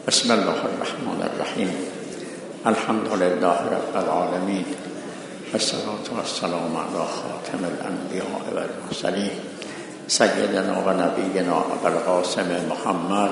بسم الله الرحمن الرحیم. الحمد لله رب العالمین، والصلاة والسلام علی خاتم الانبیاء والمرسلین سیدنا و نبینا ابوالقاسم محمد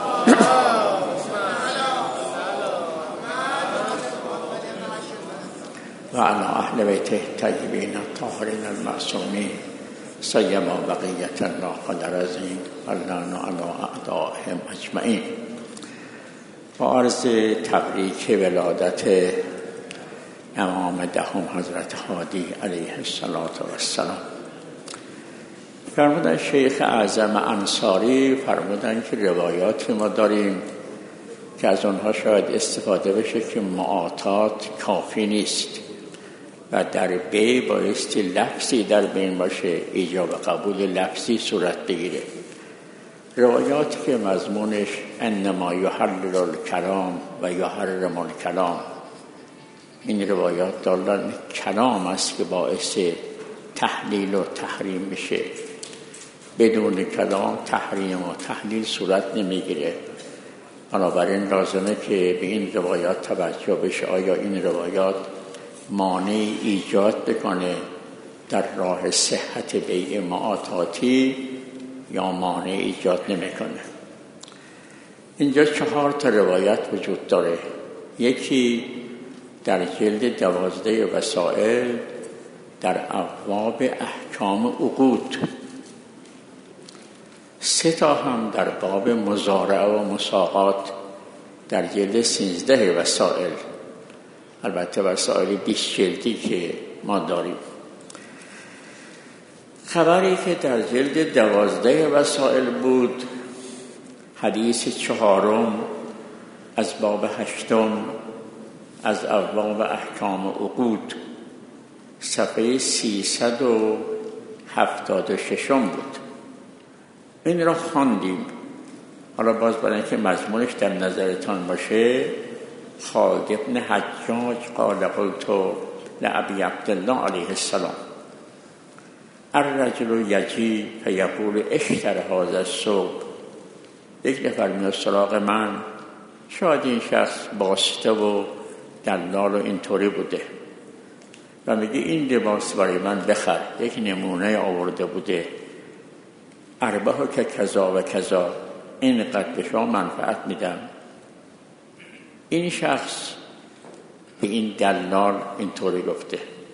و علی اهل بیته الطیبین الطاهرین المعصومین سیما بقیة الله الرزین واللعن علی اعدائهم اجمعین. با عرض تبریک ولادت امام دهم حضرت هادی علیه السلام، فرمودن شیخ اعظم انصاری فرمودن که روایاتی ما داریم که از اونها شاید استفاده بشه که معاطات کافی نیست و در بی بایستی لفظی در بین باشه، ایجاب قبول لفظی صورت بگیره. روایاتی که مضمونش انما یحلل الکلام و یحرم الکلام، این روایات دارن کلام است که باعث تحلیل و تحریم میشه، بدون کلام تحریم و تحلیل صورت نمیگیره. بنابراین لازمه که به این روایات توجه بشه، آیا این روایات مانع ایجاد بکنه در راه صحت بیع معاطاتی یا مانع ایجاد نمیکنه. اینجا 4 روایت وجود داره. یکی در جلد 12 وسائل در ابواب احکام عقود، 3 هم در باب مزارعه و مساقات در جلد 13 وسائل، البته وسائل 20 جلدی که ما داریم. خبری که در جلد 12 وسائل بود، حدیث 4 از باب 8 از ابواب احکام عقود، صفحه 376 بود. این را خواندیم. حالا باز برای اینکه مضمونش در نظرتان باشه، خالد ابن حجاج قال قلت لابی عبدالله علیه السلام الرجل یجی فیقول اشتر هذا الثوب. یک نفر میاد سراغ من، شاید این شخص واسطه و دلال و اینطوری بوده و میگه این لباس برای من بخر. یک نمونه آورده بوده، اربح که کذا و کذا، اینقدر به شما منفعت میدم. این شخص به این دلال اینطوری گفته.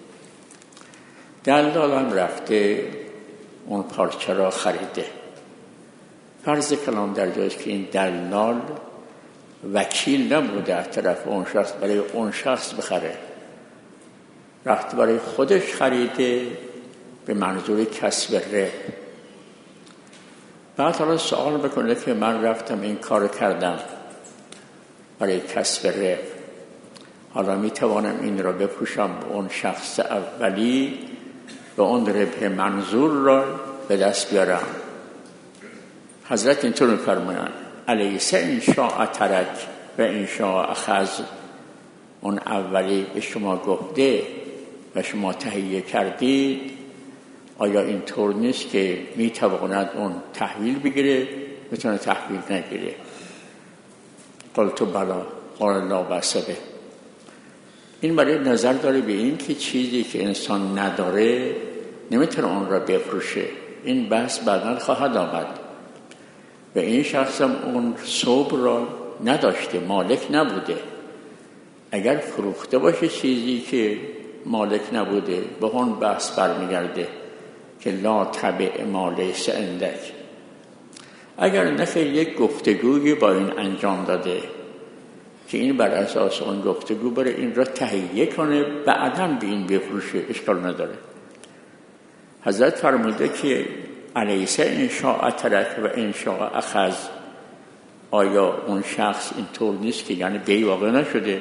دلال هم رفته اون پارچه را خریده. فرض کلام در جایست که این دلال وکیل نبوده از طرف اون شخص برای اون شخص بخره، رفت برای خودش خریده به منظور کسب ربح. بعد حالا سوال بکنه که من رفتم این کار کردم برای کسب ربح، حالا میتوانم این را بپوشم به اون شخص اولی و اون ربح منظور را به دست بیارم. حضرت اینطور می‌فرمایند الیس ان شاء ترک و ان شاء اخذ. اون اولی به شما گفته و شما تهیه کردید، آیا اینطور نیست که میتواند اون تحویل بگیره، میتونه تحویل نگیره؟ قلت بلا قال لا بأس به. این برای نظر داره به این که چیزی که انسان نداره نمیتونه اون را بفروشه. این بحث بعداً خواهد آمد. و این شخص هم اون ثوب را نداشته، مالک نبوده. اگر فروخته باشه چیزی که مالک نبوده، به اون بحث برمیگرده که لا تبع ما لیس عندک. اگر نخیر یک گفتگویی با این انجام داده که این بر اساس اون گفتگو بره این را تهیه کنه، بعداً به این بفروشه، اشکال نداره. حضرت فرموده که الیس ان شاء ترک و ان شاء اخذ. آیا اون شخص اینطور نیست که یعنی بی واقع نشده،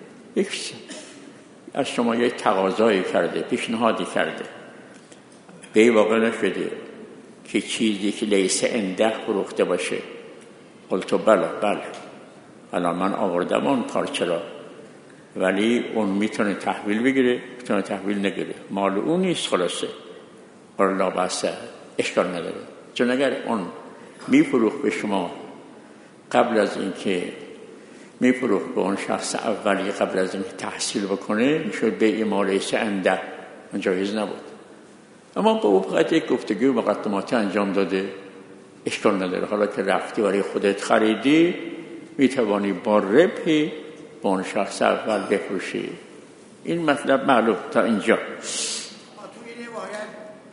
از شما یک تقاضایی کرده، پیشنهادی کرده، بی واقع نشده که چیزی که لیس عنده فروخته باشه؟ قلت بله الان من آوردم اون پارچه را، ولی اون میتونه تحویل بگیره، میتونه تحویل نگیره، مال اون نیست. خلاصه قال لا بأس، اشکال نداره. چون اگر اون میفروخت به شما قبل از اینکه میفروخت به اون شخص اولی قبل از اینکه تحصیل بکنه، میشد بیع ما لیس عنده، جایز نبود. اما با او فقط یک گفتگو مقدماتی انجام داده، اشکال نداره. حالا که رفتی برای خودت خریدی، میتوانی با ربحی با اون شخص اول بفروشی. این مطلب معلوم تا اینجا. توی روایت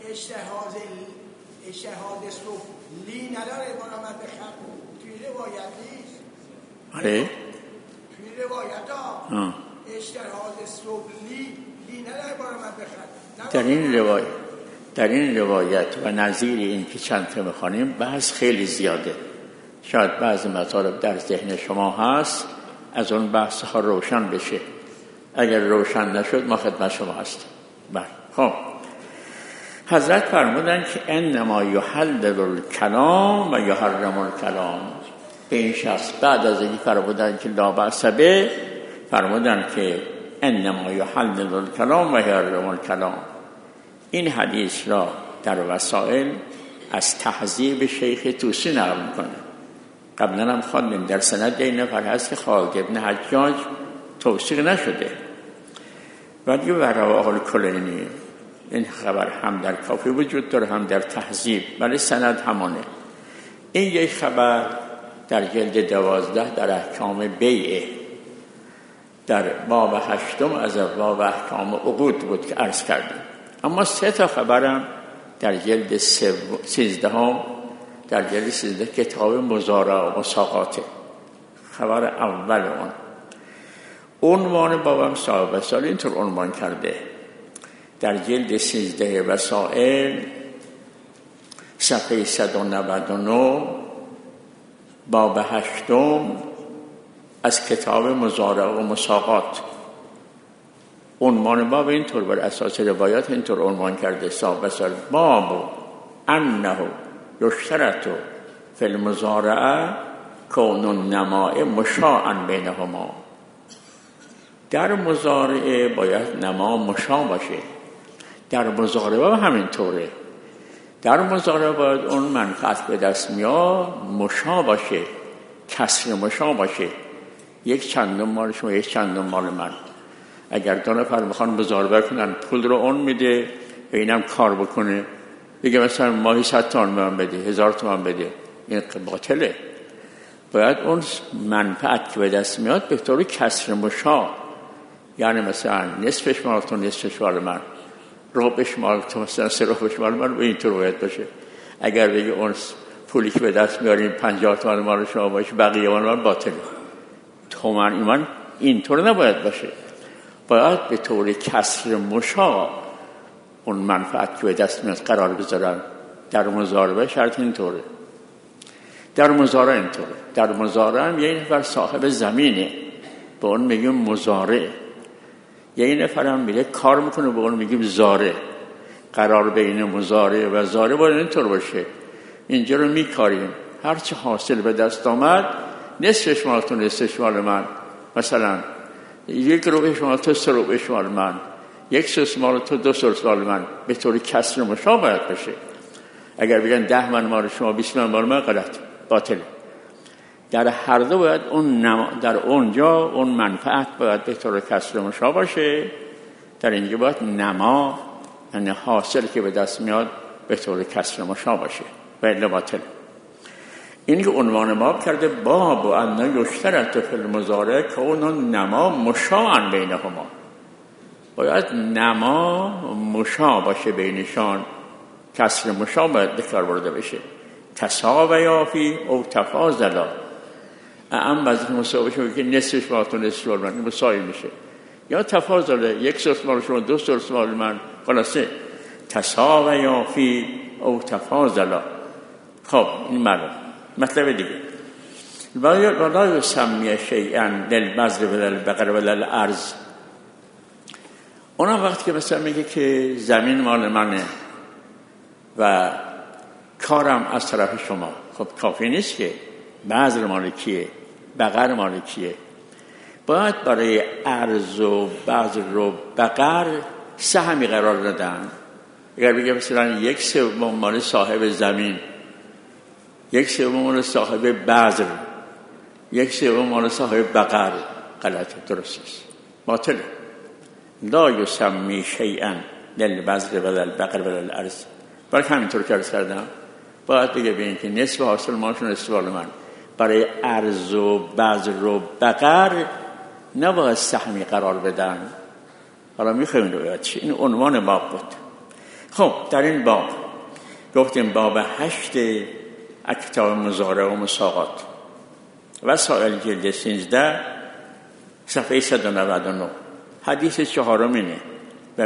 اجتهاد صبح لی نداره برامد بخر، توی روایت نیست. آره؟ توی روایت ها اجتهاد صبح لی نداره برامد بخر. در این روایت و نظیر این که چند تا میخوانیم بحث خیلی زیاده. شاید بعضی مطالب در ذهن شما هست، از اون بحث ها روشن بشه. اگر روشن نشد ما خدمت شما هستیم. بله. خب حضرت فرمودن که انما یحلل الکلام و یحرم الکلام. به این شخص بعد از اینکه فرمودن که لا بأس به، فرمودن که انما یحلل الکلام و یحرم الکلام. این حدیث را در وسائل از تهذیب شیخ طوسی نقل میکنه. قبلا هم خواندیم در سند این نفر هست که خالد ابن حجاج توثیق نشده، ولی رواه الکلینی. این خبر هم در کافی وجود داره هم در تهذیب، ولی سند همانه. این یک خبر در جلد 12 در احکام بیعه در باب 8 از باب احکام عقود بود که عرض کردیم. اما 3 تا خبرم در جلد 13 در جلد 13 کتاب مزارع و مساقاته. خبر اول عنوان بابم صاحب وسائل اینطور عنوان کرده در جلد 13 وسائل صفحه 199 باب 8 از کتاب مزارع و مساقات. عنوان باب اینطور بر اساس روایات اینطور عنوان کرده صاحب وسائل: باب انه یشترط فی المزارعه کون النماء مشاعا بینهما. در مزارعه باید نما مشاع باشه. در مزارعه همینطوره. در مزارعه باید اون منفعت به دست میاد مشاع باشه، کسر مشاع باشه. یک چندم مال شما، یک چندم مال من. اگر 2 نفر میخوان مزارعه کنن، پول رو اون میده و اینم کار بکنه، بگه مثلا ماهی 100 تومان به من بده، 1000 تومان بده، این باطله. باید اون منفعت که به دست میاد به طور کسر مشاع، یعنی مثلا نصفش مال تو، نصفش مال من، ربعش مال تو، مثلا 3/4 مال من، و اینطور باید باشه. اگر بگه اون پولی که به دست میاریم 50 تومان مال شما باشه، بقیه مال من، باطله. تومان ایمان اینطور نباید باشه. باید به طور کسر مشاع اون منفعت که به دست میاد قرار بذارن. در مزارعه شرط اینطوره. در مزارعه اینطوره. در مزارعه هم یه نفر صاحب زمینه، به اون میگیم مزارع. یه نفر هم میره کار میکنه، به اون میگیم زارع. قرار بین مزارع و زارع باید اینطور باشه. اینجا رو میکاریم، هرچی حاصل به دست آمد نصفش مال تو، نصفش مال من. مثلا 1 ربعش مال تو، 3/4 مال من، 1 سوس مال تو، 2 سوس مال من. به طور کسر مشاع باید باشه. اگر بگن 10 من مال شما، 20 من مال من، غلط، باطله. در هر دو باید در اونجا اون منفعت باید به طور کسر مشاع باشه. در اینجا باید نما، یعنی حاصل که به دست میاد، به طور کسر مشاع باشه و الا باطله. این که عنوان باب کرده باب ان یشترط فی المزارع کون النما مشاعا بینهما. باید نما مشاع باشه بینشان، کسر مشاع باید بکار برده بشه. تساویا فی او تفاضلا. بعضی که مساوی شده که نصفش مال تو، نصفش مال من، مساوی میشه. یا تفاضله، 1 سوس مال شما، 2 سوس مال من، خلاصه تساویا فی او تفاضلا. خب این مطلب دیگه. ولا یسمی شیئا للبذر ولا للبقر ولا للارض. اونم وقتی که مثلا میگه که زمین مال منه و کارم از طرف شما، خب کافی نیست که. بذر مال کیه؟ بقر مال کیه؟ باید برای ارز و بذر و بقر سهمی قرار دادن. اگر بگه مثلا 1/3 مال صاحب زمین، 1/3 مال صاحب بذر، یک سوم مال صاحب بقر غلطه، درست است، باطله. لا یسمی شیئا للبذر ولا البقر ولا الارض. برای همینطور که عرض کردم باید بگه ببین که نصف حاصل ماشون نصف مال من. برای ارز و بذر و بقر نباید سهمی قرار بدن. حالا میخوایم روایت چی؟ این عنوان باب بود. خب در این باب گفتیم باب 8 کتاب مزارع و مساقات و سائل جلد 13 صفحه 199 حدیث 4 اینه و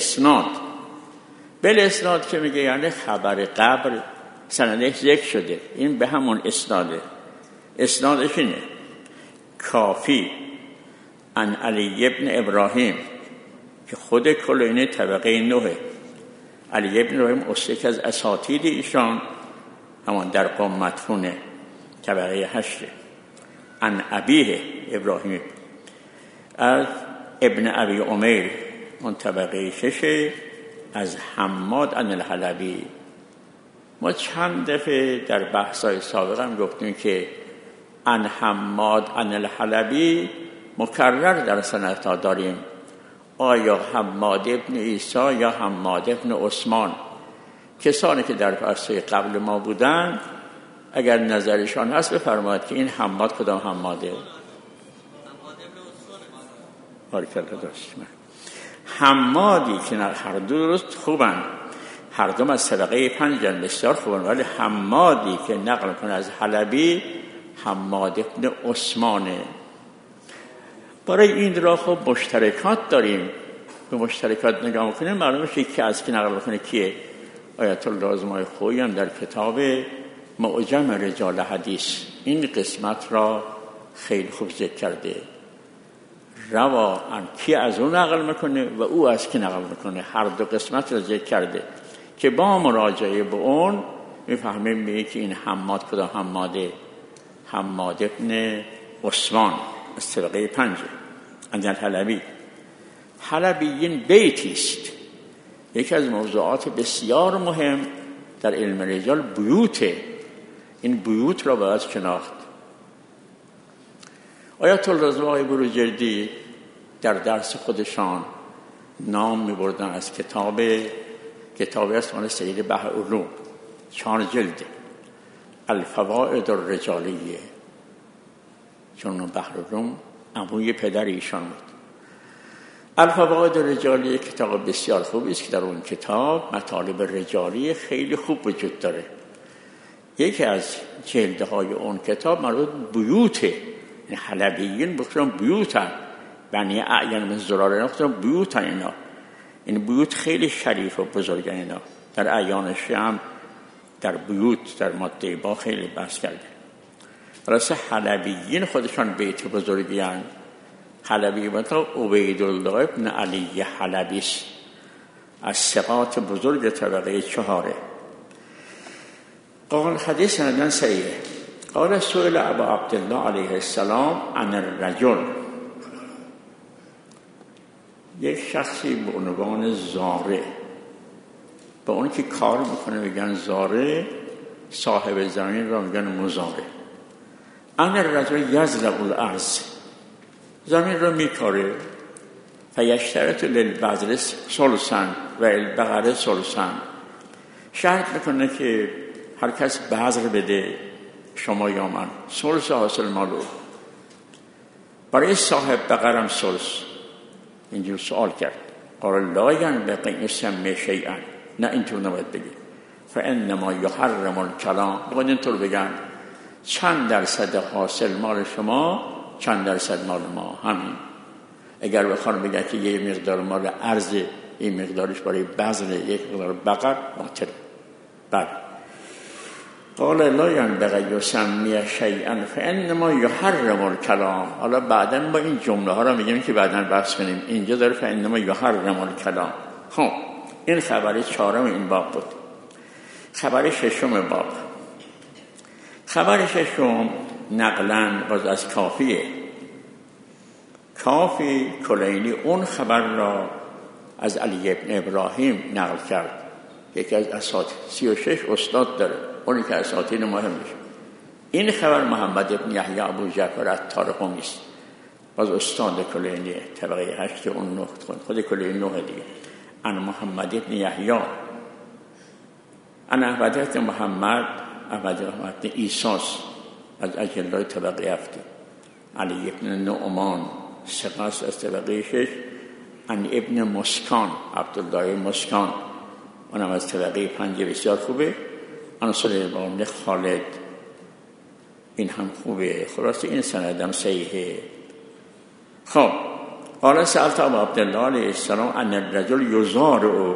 بالاسناد که میگه یعنی خبر قبر سندش ذکر شده، این به همون اسناده. اسنادش اینه کافی عن علی ابن ابراهیم که خود کلینی طبقه 9. علی ابن ابراهیم استاد از اساتید ایشان همان در قم مدفونه، طبقه 8. عن ابیه ابراهیم از ابن ابی عمیر اون طبقه 6. از حماد عن الحلبی. ما چند دفعه در بحث‌های سابق هم گفتیم که عن حماد عن الحلبی مکرر در سندها داریم. آیا حماد ابن عیسی یا حماد ابن عثمان، کسانی که در بحث‌های قبل ما بودن اگر نظرشان هست بفرمایید که این حماد کدام حماده؟ حمادی که هر دو درست خوبن، هر دو از طبقه 5 بسیار خوبن، ولی حمادی که نقل کنه از حلبی حماد ابن عثمانه. برای این را خب مشترکات داریم، به مشترکات نگاه میکنیم معلومه که از کی نقل کنه کیه. آیت الله آزمای خویی هم در کتاب معجم رجال حدیث این قسمت را خیلی خوب ذکر کرده. روا ان کی از اون نقل میکنه و او از کی نقل میکنه، هر دو قسمت را ذکر کرده که با مراجعه به اون میفهمیم میگه که این حماد کدام حماده؟ حماد ابن عثمان از طبقه 5 عند الحلبی. حلبیین بیتی است. یکی از موضوعات بسیار مهم در علم رجال بیوته. این بیوت را باید شناخت. آیت الله رضوای بروجردی در درس خودشان نام می‌بردن از کتابی است مال سید بهاءالعلوم 4 جلد الفوائد الرجالیه، چون بهاءالعلوم عموی پدر ایشان بود. الفوائد الرجالیه کتاب بسیار خوبی است که در اون کتاب مطالب رجالی خیلی خوب وجود داره. یکی از جلدهای اون کتاب مربوط بیوته. این حلبیین بخشن بیوتن، بنی اعین من زراره نختن بیوتن. اینا این بیوت خیلی شریف و بزرگن. اینا در اعیان شیعه در بیوت در ماده با خیلی بحث کرده. راسته حلبیین خودشان بیت بزرگی هستند. حلبی مثلا عبیدالله ابن علی حلبی از ثقات بزرگ طبقه 4. قال حدیث سندن صحیحه. قال سئل ابو عبدالله علیه السلام عن الرجل. یک شخصی به عنوان زارع، به اون که کار میکنه میگن زارع، صاحب زمین را میگن مزارع. عن الرجل یزرع الارض، زمین را میکاره. فیشترط للبذر ثلثا و البقر ثلثا، شرط میکنه که هر کس بذر بده، شما یا من، ثلث حاصل مالو. برای صاحب بقرم ثلث. اینجور سوال کرد. قال لا ینبغی یسمی شیئا، نه اینطور نباید بگی. فانما یحرم الکلام، باید اینطور بگن چند درصد حاصل مال شما، چند درصد مال ما، همین. اگر بخوان بگن که یه مقدار مال ارز، این مقدارش برای بذر، یک مقدار بقر، باطل. بله. قال لا ینبغی یسمی شیئا فانما یحرم الکلام. حالا بعداً با این جمله ها رو میگیم که بعداً بحث کنیم. اینجا داره فانما یحرم الکلام. خب این خبر 4 این باب بود. خبر 6 باب. خبر 6 نقلاً باز از کافیه. کافی کلینی اون خبر را از علی ابن ابراهیم نقل کرد. یکی از اساتید 36 استاد داره، اونی که اساتید مهم میشه. این خبر محمد ابن یحیی ابو جعفر عطار قمی است، باز استاد کلینی طبقه 8 اون 9 خود کلینی 9 دیگه. ان محمد ابن یحیی ان احمد محمد عیسی از اجلای طبقه 7. علی ابن نعمان سقاس از طبقه 6. ان ابن مسکان عبدالله مسکان اونم از طبقه 5 بسیار خوبه. ان سلیمان خالد این هم خوبه. خلاصه این سندم صحیحه. خب قال سألت ابا عبدالله علیه السلام ان الرجل یزارع،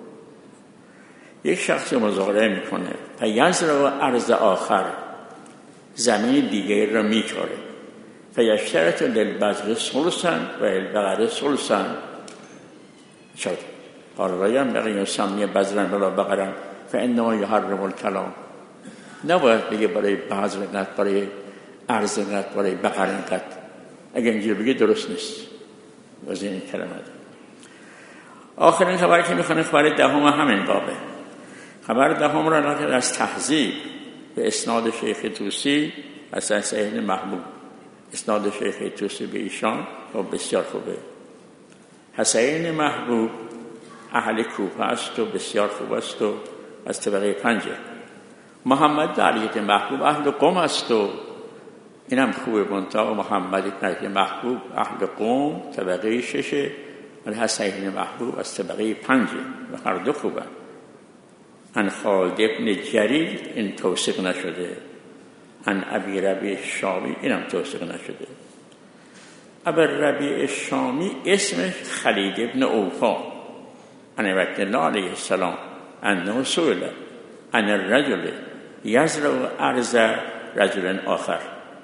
یک شخص مزارعه میکنه فیزرع ارض آخر، زمین دیگه رو میکاره، فیشترط للبذر ثلثا و للبقر ثلثا. شد قال لا ينبغي ان يسمي بذرا ولا بقرا فانما يحرم الكلام. نباید بگه برای بذر اینقدر، برای ارز اینقدر، برای بقر اینقدر. اگه اینجوری بگه درست نیست. از این کلمه آخرین خبری که میخوانه خبر دهم همین بابه. خبر دهم را نقل از تهذیب به اسناد شیخ طوسی از حسین محبوب. اسناد شیخ طوسی به ایشان و بسیار خوبه. حسین محبوب اهل کوفه است و بسیار خوب است و از طبقه 5. محمد علی محبوب اهل قم است و اینم خوبه. منتها محمد علی محبوب اهل قم طبقه 6 و حسین محبوب از طبقه 5 و هر دو خوبه. ان خالد ابن جریر این توثیق نشده. ان ابی ربیع الشامی اینم توثیق نشده. ابی ربیع الشامی اسمش خلید ابن اوفا ان عبدالله علیه السلام انه سئل ان الرجل یزرع ارض رجل آخر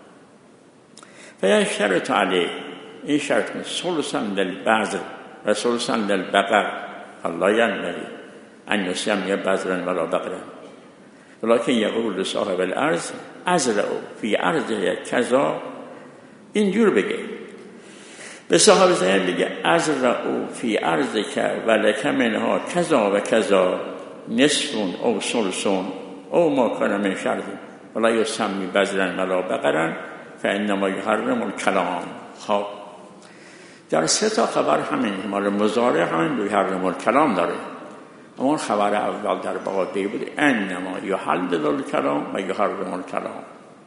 فیشترط علیه، این شرط کنه ثلثا للبذر و ثلثا للبقر الله ینبغی ان یسمی بذرا ولا بقرا ولکن یقول لصاحب الارض ازرع فی ارضه کذا. اینجور بگه به صاحب زمین بگه ازرع فی ارضک ولک منها کذا و کذا نصف او ثلث او ما کان من شرط ولا یسمی بذرا ولا بقرا فانما یحرم الکلام. خب در 3 خبر همین مال مضارع همین یحرم الکلام داره. اون خبر اول در باب دی بود انما یحلل الکلام و یحرم الکلام.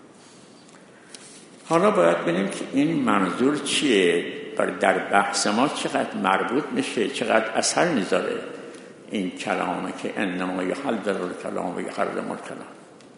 حالا باید ببینیم که این منظور چیه، در بحث ما چقدر مربوط میشه، چقدر اثر میذاره این کلامه که انما یحلل الکلام و یحرم الکلام.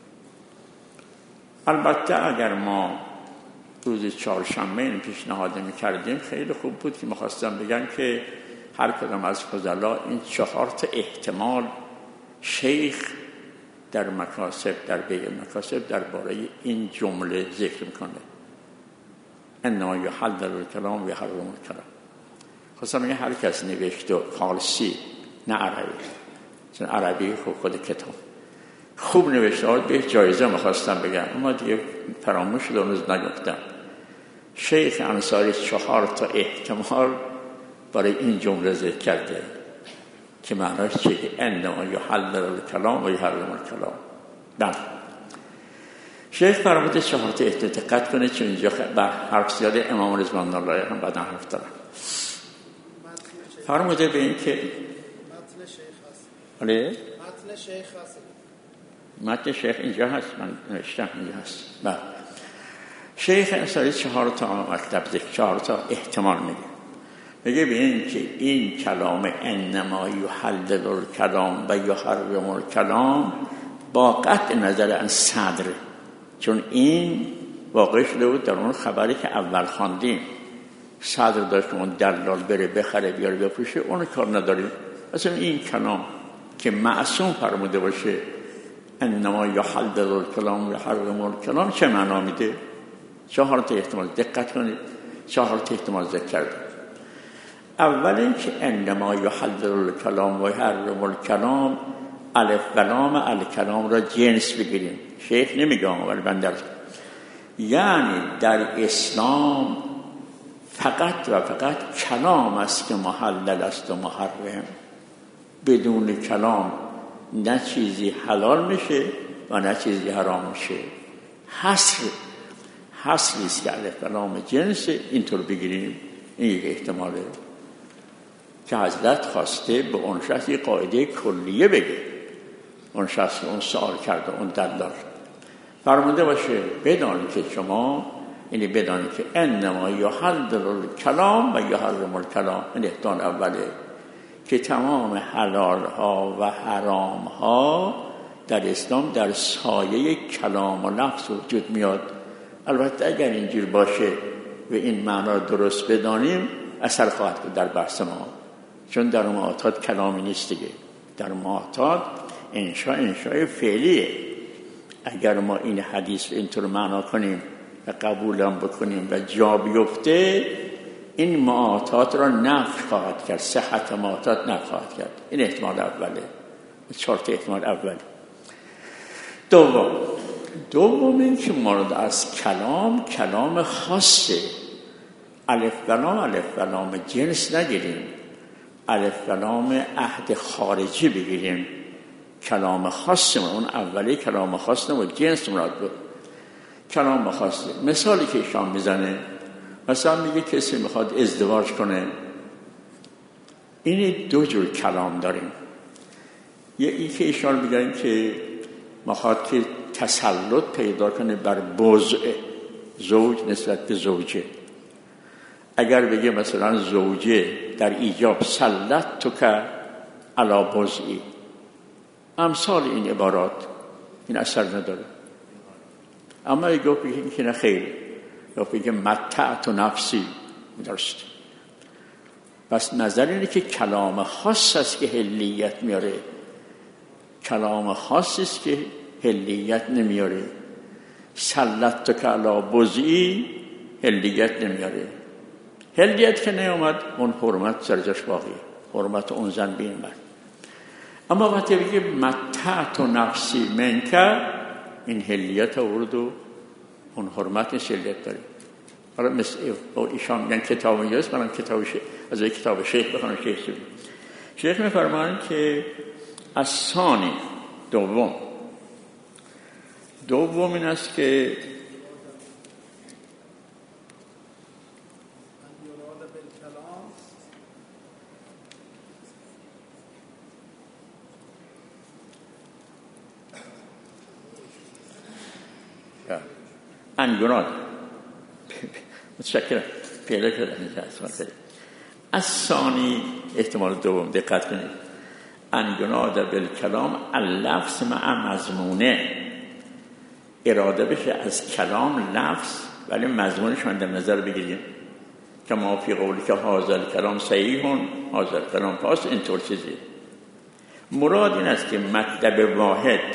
البته اگر ما روز چهارشنبه این پیشنهاد میکردیم خیلی خوب بود که میخواستم بگم که هر کدام از فضلا این 4 احتمال شیخ در مکاسب، در بیع مکاسب درباره این جمله ذکر میکنه انما یحلل الکلام و یحرم الکلام. خواستم بگم هر کس نوشته فارسی نه عربی، چون عربی خود کتاب خوب نوشته به جایزه میخواستم بگم اما دیگه فراموش شد اون نگفتم. شیخ انصاری 4 احتمال برای این جمله ذکر کرده که معناش چیه که انما یحلل الکلام و یحرم الکلام. بله شیخ فرموده 4 احتمال دقت کنه چون اینجا بر حرف زیاده امام رضوان الله هم بعدا حرف دارن. فرموده به این که متن شیخ هست. بله متن شیخ هست. متن شیخ اینجا هست، من نوشتم اینجا هست. بله شیخ انصاری 4 مطلب ذکر 4 احتمال میگه به این که این کلام انما یحلل الکلام و یحرم الکلام با قطع نظر از صدر، چون این واقع شده بود در اون خبری که اول خواندیم. صدر داشت اون دلال بره بخره بیاره بفروشه، اون کار نداریم. اصلا این کلام که معصوم فرموده باشه انما یحلل الکلام و یحرم الکلام چه معنا میده؟ 4 احتمال دقت کنید. 4 احتمال ذکر کرده. اول این که انما یحلل الکلام و یحرم الکلام الف و لام الکلام را جنس بگیریم. شیخ نمیگه ولی بندر، یعنی در اسلام فقط و فقط کلام است که محلل است و محرم. بدون کلام نه چیزی حلال میشه و نه چیزی حرام میشه. حصری است که الف و لام جنس اینطور بگیریم. این یک احتماله که حضرت خواسته به اون شخص یک قاعده کلیه بگه. اون شخص اون سوال کرده، اون دلال فرموده باشه بدانید که شما، یعنی بدانید که انما یحلل الکلام و یحرم الکلام. این احتمال اوله که تمام حلال ها و حرام ها در اسلام در سایه کلام و لفظ وجود میاد. البته اگر اینجور باشه و این معنا درست بدانیم اثر خواهد بود در بحث ما، چون در معاطات کلامی نیست دیگه. در معاطات انشاء فعلیه. اگر ما این حدیث اینطور معنا کنیم و قبولم بکنیم و جا بیفته، این معاطات را نفی خواهد کرد، صحت معاطات نفی خواهد کرد. این احتمال اوله. 4 احتمال اوله. دوم این که مورد از کلام خاصه. الف و لام جنس نگیریم، الف و لام عهد خارجی بگیریم. کلام خاص اون اولی کلام خاص نبود، جنس مراد بود. کلام خاصه. مثالی که ایشان میزنه، مثلا میگه کسی میخواد ازدواج کنه. این 2 جور کلام داریم. یکی که ایشان میگن که میخواد که تسلط پیدا کنه بر بضع زوج نسبت به زوجه. اگر بگه مثلا زوجه در ایجاب سلط تو که علی بضعی، امثال این عبارات، این اثر نداره. اما اگه بگه که نه خیر، یا بگه متعت نفسی، درست. پس نظر اینه که کلام خاص است که حلیت میاره، کلام خاص است که حلیت نمیاره. سلط تو که علی بضعی حلیت نمیاره. حلیت که نیامد اون حرمت سرجاش باقیه، حرمت اون زن به این مرد. اما وقتی بگه متعت نفسی منکه، این حلیت آورد و اون حرمتش حلیت داره. حالا مثل ایشان میگن کتاب اینجاست، منم از یک کتاب شیخ بخونم. شیخ میفرمایند که از ثانی دوم این است که انگناد متشکرم پیدا کردم. از ثانی احتمال دوم دقت کنید. انگناد بالکلام اللفظ مع مضمونه، اراده بشه از کلام لفظ ولی مضمونش من در نظر بگیریم. که ما فی قولی که حاضر کلام صحیحون حاضر کلام پاس، اینطور چیزی. مراد این است که مطلب واحد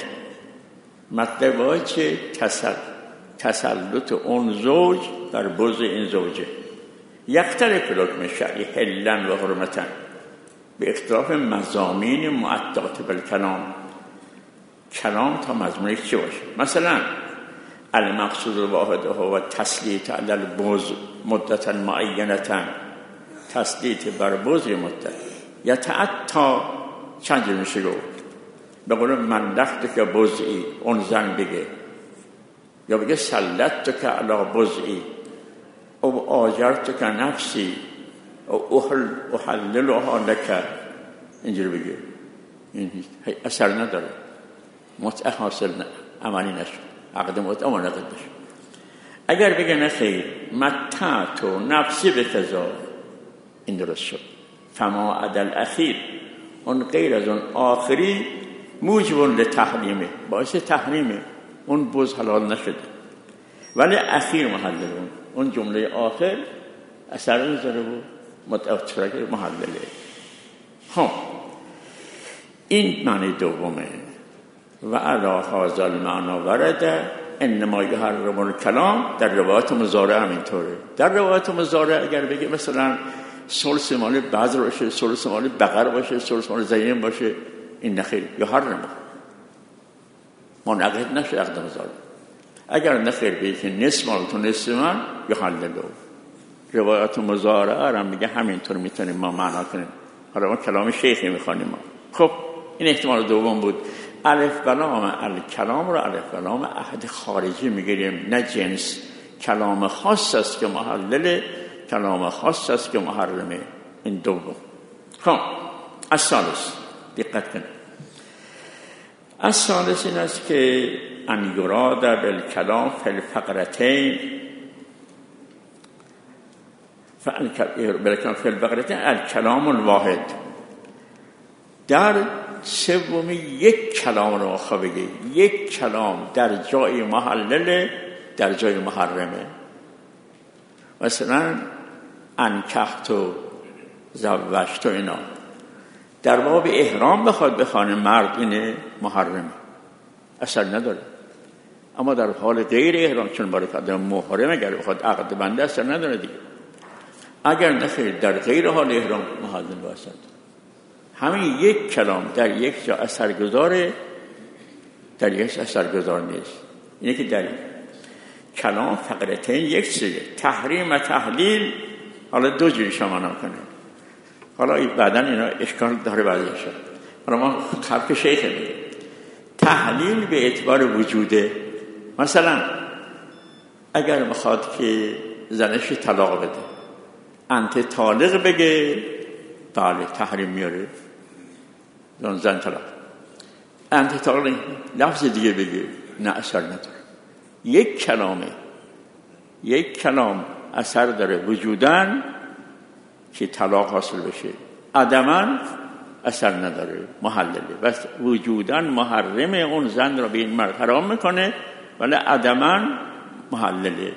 چه؟ تسلط اون زوج بر بضع این زوجه. یختلف الحکم شرعی حلا و حرمتا به اختلاف مضامین معدات بالکلام. کلام تا مضمونش چه باشه؟ مثلا المقصود الواحد هو تسلیط علی البضع مدتا معینتا، تسلیط بر بضع مدت. یتعطا چند جور میشه گفت؟ به قول من لخت که بضعی، اون زن بگه، یا بگه سلطت که علی بضعی، او آجرت که نفسی، او احللها لک، اینجور بگه. این اثر نداره، متعه حاصل عملی نشد، عقد متعه منعقد بشه. اگر بگه نه خیر متعت نفسی به قضا، این درست شد. فما عدل اخیر، اون غیر از اون آخری موجب لتحریمه، باعث تحریمه، اون بز حلال نشده. ولی اخیر محلل، اون جمله آخر اثر نذاره و متأثر محلله. خب این معنی دومه. و علی هذا المعنی ورده انما یحرم الکلام. در روایات مضارع همینطوره. در روایات مضارع اگر بگه مثلا ثلث مال بذر باشه، ثلث مال بقر باشه، ثلث مال زیم باشه، این نخیر یحرم، منعقد نشه عقد مضارع. اگر نخیر بگه که نصف مال تو نصف من، یحللو. روایات مضارع هم میگه همینطور میتونیم ما معنا کنیم. حالا ما کلام شیخی میخوانیم ما. خب این احتمال دوم بود. الف و لام الکلام رو الف و لام عهد خارجی میگیریم، نه جنس. کلام خاص است که محلل، کلام خاص است که محرمه. این دوم. خب الثالث، دقت کنید. الثالث این است که ان یراد بالکلام فی الفقرتین فی الفقرتین الکلام الواحد. در سومی یک کلام رو آخه بگی، یک کلام در جای محلل، در جای محرمه. مثلا انکحت و زوجت و اینا در باب احرام بخواد بخونه مرد، اینه محرمه، اثر نداره. اما در حال غیر احرام چون برکت محرم اگر بخواد عقد بنده اثر نداره دیگه. اگر نخیر در غیر حال احرام محرم باشد. همین یک کلام در یک جا اثرگذاره، در یک اثرگذار نیست. اینه که در کلام فقرتین یک سیگه تحریم و تحلیل حالا دو جوری شما کنه. حالا بعدا اینا اشکال داره بعدش. حالا ما خلق شیخ میگه تحلیل به اعتبار وجوده. مثلا اگر بخواد که زنش طلاق بده، انت طالق بگه، بله تحریم میاره، زن طلاق. انت طالق لفظ دیگه بگه، نه اثر نداره. یک کلامه، یک کلام اثر داره وجودن که طلاق حاصل بشه، عدماً اثر نداره، محلله. بس وجودن محرمه، اون زن را به این مرد حرام میکنه، ولی عدماً محلله.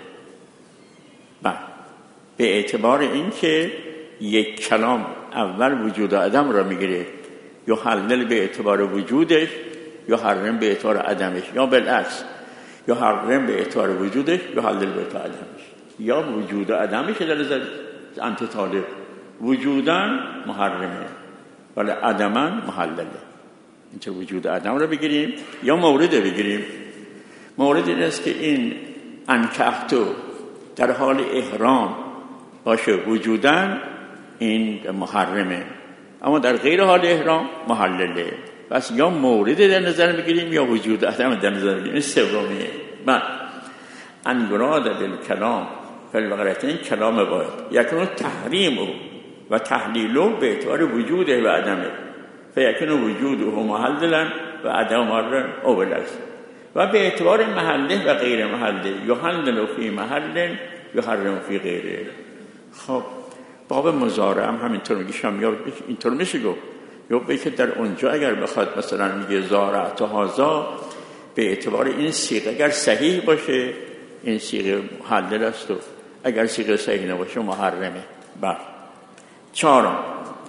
به اعتبار این که یک کلام اول وجود آدم را میگیره، یا حلل به اعتبار وجودش، یا حرم به اعتبار عدمش، یا بالعکس، یا حرم به اعتبار وجودش، یا حلل به اعتبار عدمش، یا وجود آدمش در نظر انت طالق وجودن محرمه ولی عدماً محلله. اینطور وجود آدم را بگیریم یا مورد بگیریم. مورد این است که این انکحتو در حال احرام باشه وجودن، این محرمه، اما در غیر حال احرام محلله. بس یا مورد در نظر بگیریم یا وجود آدم در نظر بگیریم. این سومیه. بعد ان یراد بالکلام فی الفقرتین کلام واحد یکون تحریم و تحلیل به اعتبار وجوده و عدمه، فیکون وجوده محللا و عدم محرم او بالعکس، و به اعتبار محله و غیر محله، یحلل فی محل یحرم فی غیره. خب باب مضارع هم همینطور میگم، یا اینطور میشه گفت، یا به که در اونجا اگر بخواد مثلا میگه زارعت هذا، به اعتبار این صیغه اگر صحیح باشه این صیغه محلل است، و اگر صیغه صحیح نباشه محرمه. بعد چهارم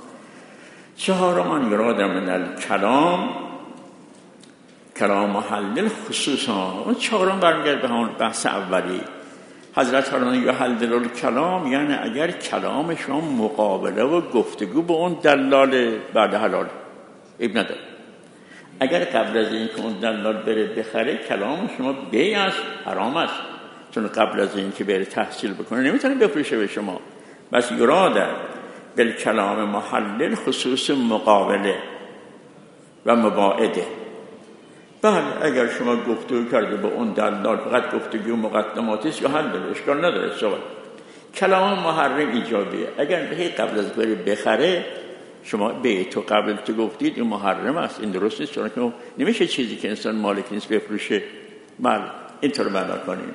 ان یراد من الکلام کلام محلل خصوصا. اون چهارم برمیگرد به همون بحث اولی. حضرت فرمودن یحلل الکلام، یعنی اگر کلام شما مقابله و گفتگو با اون دلال بعد حلال، اب نداره. اگر قبل از این که اون دلال بره بخره کلام شما بیع است، حرام است، چون قبل از این که بره تحصیل بکنه نمیتونه بفروشه به شما. بس یراد بالکلام محلل خصوص مقابله و مباعده. بله اگر شما گفتگو کرده با اون دلال فقط گفتگو مقدماتیست یا حل داره، اشکال نداره. سوال کلام محرم ایجابیه. اگر قبل از بری بخره شما به تو قبل تو گفتید این محرم است، این درست نیست، چون که نمیشه چیزی که انسان مالک نیست بفروشه. بله اینطور معنا کنیم.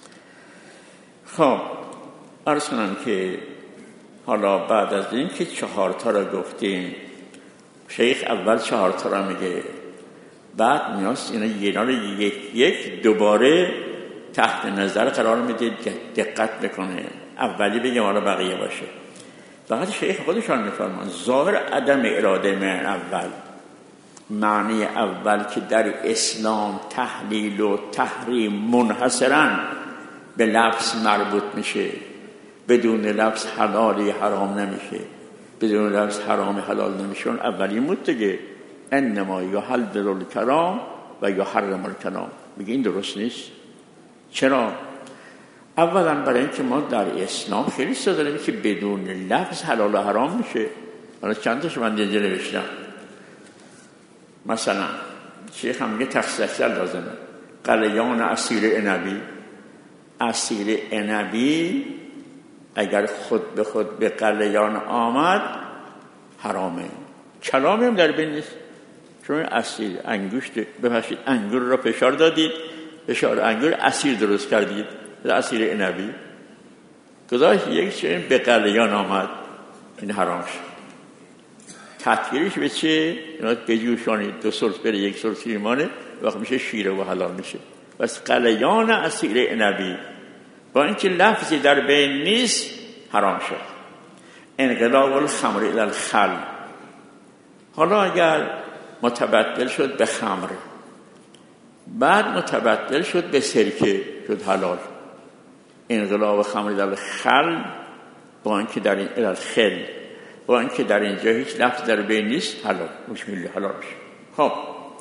خب عرض کنم که حالا بعد از این که 4 تا را گفتیم، شیخ اول 4 تا را میگه، بعد میاست اینا رو یک دوباره تحت نظر قرار میده، دقت بکنه. اولی بگیم حالا بقیه باشه. بعد شیخ خودشان میفرمان ظاهر عدم اراده من اول، معنی اول که در اسلام تحلیل و تحریم منحصراً به لفظ مربوط میشه، بدون لفظ حلالی حرام نمیشه، بدون لفظ حرام حلال نمیشه. اون اولی بود دیگه، انما یحلل الکلام و یحرم الکلام. میگه این درست نیست. چرا؟ اولا برای اینکه ما در اسلام خیلی چیزا داریم که بدون لفظ حلال و حرام میشه. حالا چند تاشو من اینجا نوشتم. مثلا شیخ هم میگه تخصیص لازمه. قلیان عصیر عنبی، عصیر عنبی اگر خود به خود به قلیان آمد حرامه. کلامی هم در بین نیست. شما عصیر انگشت بپشید، انگور را فشار دادید، فشار انگور عصیر درست کردید، عصیر عنبی گذاشت یک چیز به قلیان آمد، این حرام شد. تطهیرش به چه؟ اینا بجوشانید، 2 سرس بره 1 سرس ایمانه، وقت میشه شیره و حلال میشه. بس قلیان عصیر عنبی با اینکه لفظی در بین نیست حرام شد. انقلاب الخمر الی الخل. حالا اگر متبدل شد به خمر، بعد متبدل شد به سرکه، شد حلال. انقلاب خمر الی الخل با اینکه در این الی الخل، با اینکه در اینجا هیچ لفظ در بین نیست، حلال مشمول حلال میشه. خب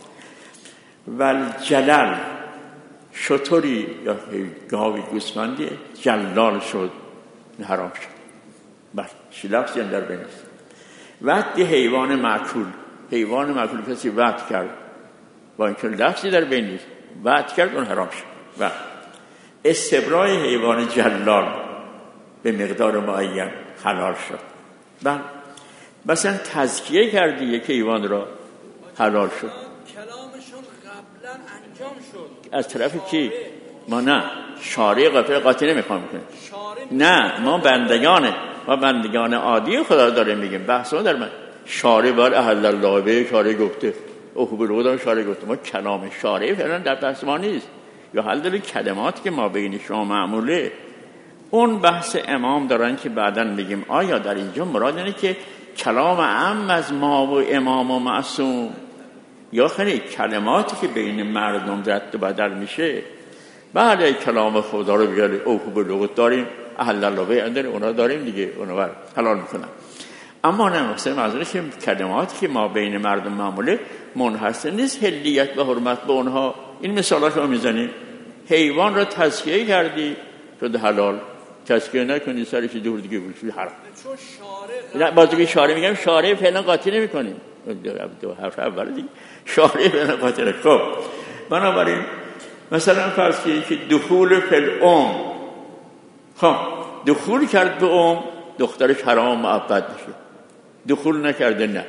والجلل، شتری یا گاوی گوسفندی جلال شد، حرام شد. بله لفظی هم در بین نیست. وعد حیوان معکول، حیوان معکول کسی وعد کرد با اینکه لفظی در بین نیست، وعد کرد اون حرام شد. و استبرای حیوان جلال به مقدار معین حلال شد. بله مثلا تزکیه کردی یک حیوان را، حلال شد. کلامشون قبلا انجام شد از طرف کی؟ ما نه، شارع قاطی نمیخوام کنیم. نه، ما بندگان عادی خدا داره میگیم. بحث ما در من شارع بار اهل الله به شارع گفته، اوه بلودم شارع گفته. ما کلام شارع فعلا در بحث ما نیست. یا حل داره کلمات که ما بین شما معموله، اون بحث امام دارن که بعداً میگیم آیا در اینجا مراد اینه که کلام عام از ما و امام و معصوم، یا خیلی کلماتی که بین مردم رد و بدل میشه. بله کلام خدا رو بیاره، اوه بلوغت داریم، اهل الله به اونا داریم دیگه، اونا حلال میکنن. اما نه، مثلا منظوره که کلماتی که ما بین مردم معموله منحصر نیست حلیت و حرمت به اونها. این مثالا که ما میزنیم، حیوان را تزکیه کردی شد حلال، تزکیه نکنی سرش دور دیگه بوشی حرام. چون شارع، بازو که شارع میگم، شارع فعلا قاطی نمی کنیم. دو حرف اول دیگه شارع فعلا قاطی نمی. خب بنابراین مثلا فرض کنید که دخول فی الام، خب دخول کرد به ام، دخترش حرام معبد میشه. دخول نکرده نه.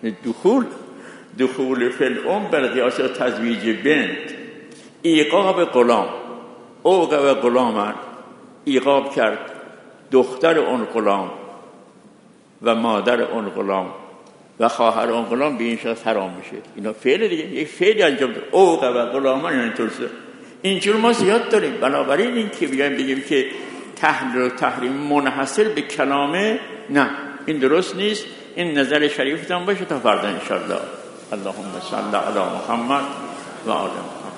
دخول فی الام بر قیاس تزویج بنت، ایقاب غلام، اوقب غلامان، ایقاب کرد دختر اون غلام و مادر اون غلام و خواهر اون غلام به این شخص حرام میشه. اینا فعل دیگه، یک فعلی انجام داد. اوقب غلامان یعنی طورسه. اینجور ما زیاد داریم. بنابراین این که بیایم بگیم که تحلیل و تحریم منحصر به کلامه، نه، این درست نیست. این نظر شریفتان باشه تا فردا انشاءالله. اللهم صل علی محمد و آل محمد.